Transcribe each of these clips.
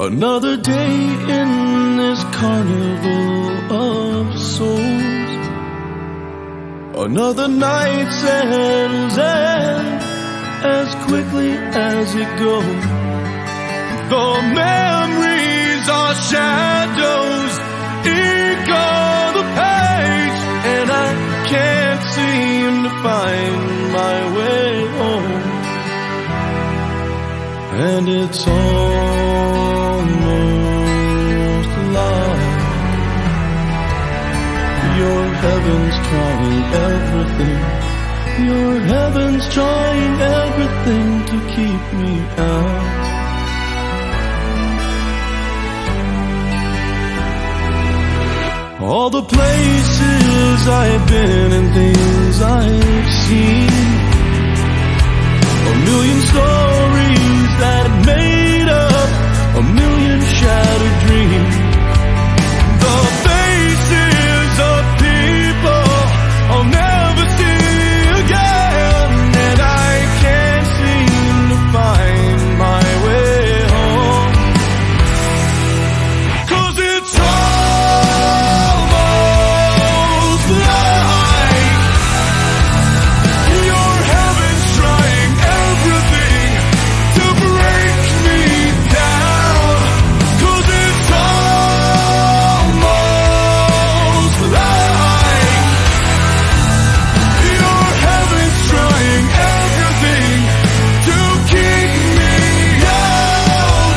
Another day in this carnival of souls. Another night settles in as quickly as it goes. The memories are shadows, ink on the page, and I can't seem to find my way home. And it's almost light. Your heaven's trying everything. Your heaven's trying everything to keep me out. All the places I've been and things I've seen, a million stories that made up a million shattered dreams. The faces of people I'll never see again, and I can't seem to find my way home. 'Cause it's almost like your heaven's trying everything to break me down. 'Cause it's almost like your heaven's trying everything to keep me out.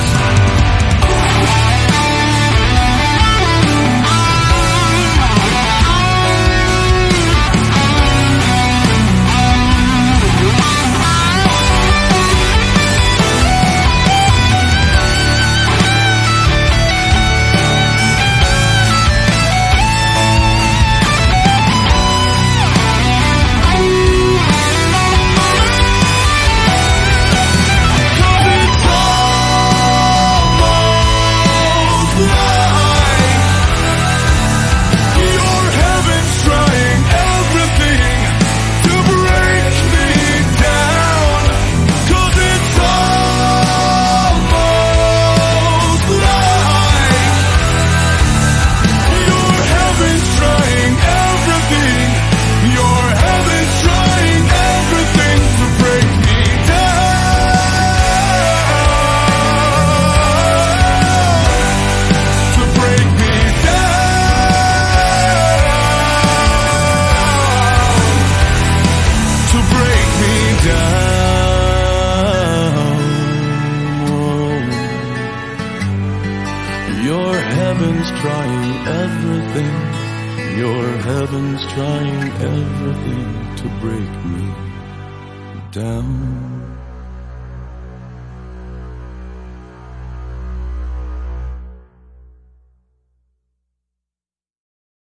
Your heaven's trying everything. Your heaven's trying everything to break me down.